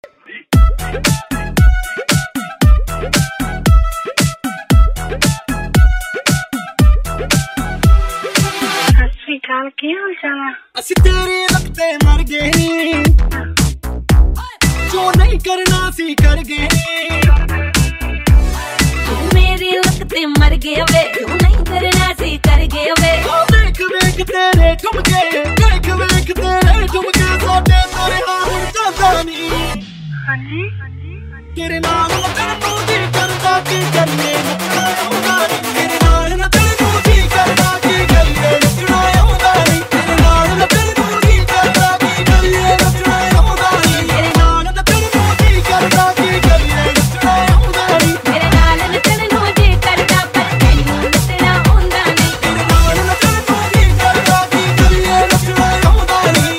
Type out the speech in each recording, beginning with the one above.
ਕੀ ਹਾਲ ਚਾਲ ਆ? ਅਸੀਂ ਤੇਰੇ ਰਸਤੇ ਮਰ ਗਏ, ਜੋ ਨਹੀਂ ਕਰਨਾ ਸੀ ਕਰ ਗਏ। ਤੂੰ ਮੇਰੇ ਰਸਤੇ ਮਰ ਗਏ ਵੇ, ਜੋ ਨਹੀਂ ਕਰਨਾ ਸੀ ਕਰ ਗਏ ਵੇ। ਵੇਖ ਵੇਖ ਤੇਰੇ ਠੁਮਕੇ, ਵੇਖ ਵੇਖ ਤੇਰੇ ਠੁਮਕੇ, ਸਾਡੇ ਤੇਰੇ ਹੁਣ ਜਾਂਦਾ ਨੀ। ਹਾਂਜੀ ਤੇਰੇ ਨਾਲ ਨੱਚਣ ਨੂੰ ਜੀ ਕਰਦਾ, ਕੀ ਕਰੀਏ ਨੱਚਣਾ ਆਉਂਦਾ ਨੀ। ਤੇਰੇ ਨਾਲ ਨੱਚਣ ਨੂੰ ਜੀ ਕਰਦਾ, ਕੀ ਕਰੀਏ ਨੱਚਣਾ ਆਉਂਦਾ ਨੀ। ਤੇਰੇ ਨਾਲ ਨੱਚਣ ਨੂੰ ਜੀ ਕਰਦਾ, ਕੀ ਕਰੀਏ ਨੱਚਣਾ ਆਉਂਦਾ ਨੀ। ਤੇਰੇ ਨਾਲ ਨੱਚਣ ਨੂੰ ਜੀ ਕਰਦਾ, ਕੀ ਕਰੀਏ ਨੱਚਣਾ ਆਉਂਦਾ ਨੀ। ਮੇਰੇ ਨਾਲ ਨੱਚਣ ਨੂੰ ਜੀ ਕਰਦਾ, ਪਰ ਤੈਨੂੰ ਨੱਚਣਾ ਆਉਂਦਾ ਨੀ। ਤੇਰੇ ਨਾਲ ਨੱਚਣ ਨੂੰ ਜੀ ਕਰਦਾ, ਕੀ ਕਰੀਏ ਨੱਚਣਾ ਆਉਂਦਾ ਨੀ।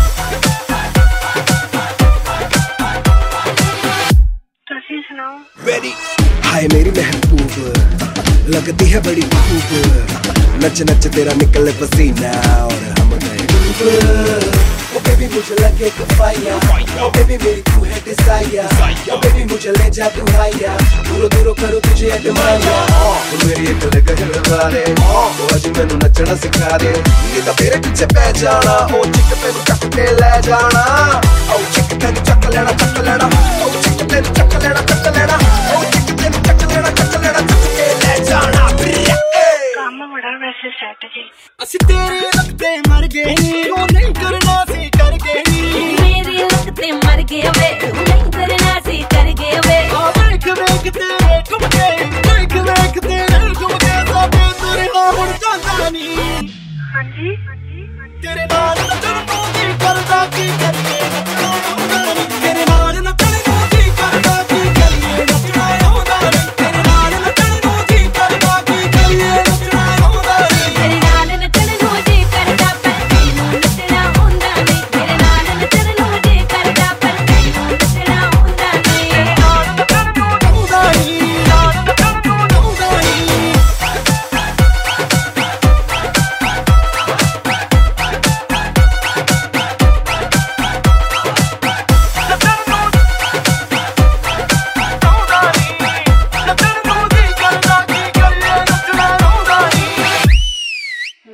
ਤੁਸੀਂ ਸੁਣਾਓ? हाय मेरी महबूब, लगती है बड़ी खूब, नच नच तेरा निकले पसीना और हम गए डूब। ओ बेबी मुझे लगे कफाया, ओ बेबी मेरी तू है डिजायर, ओ बेबी मुझे ले जा तू हाया, दूरों दूरों करो तुझे एडमायर। तू मेरी एक लगन वाले, ओ आज मैनू नचना सिखा दे, नहीं तां तेरे पीछे पै जाना। ओ चिक तेनू चक के ले जाना, ओ चिक तेनू चक लेना, ओ चिक तेनू चक लेना, ओ चिक तेनू चक लेना, चक के ले जाना। ਕੰਮ ਬੜਾ ਵੈਸੇ ਸੈੱਟ ਜੀ। ਅਸੀਂ ਤੇਰੇ ਰਸਤੇ ਮਰ ਗਏ, ਜੋ ਨਹੀਂ ਕਰਨਾ ਸੀ ਕਰ ਗਏ। ਤੂੰ ਮੇਰੇ ਰਸਤੇ ਮਰ ਗਏ ਵੇ, ਜੋ ਨਹੀਂ ਕਰਨਾ ਸੀ ਕਰ ਗਏ ਵੇ। ਵੇਖ ਵੇਖ ਤੇਰੇ ਠੁਮਕੇ, ਵੇਖ ਵੇਖ ਤੇਰੇ ਠੁਮਕੇ, ਸਾਡੇ ਤੇਰੇ ਹੁਣ ਜਾਂਦਾ ਨੀ। ਹਾਂਜੀ ਤੇਰੇ ਨਾਲ ਨੱਚਣ ਨੂੰ ਜੀ ਕਰਦਾ, ਕੀ ਕਰੀਏ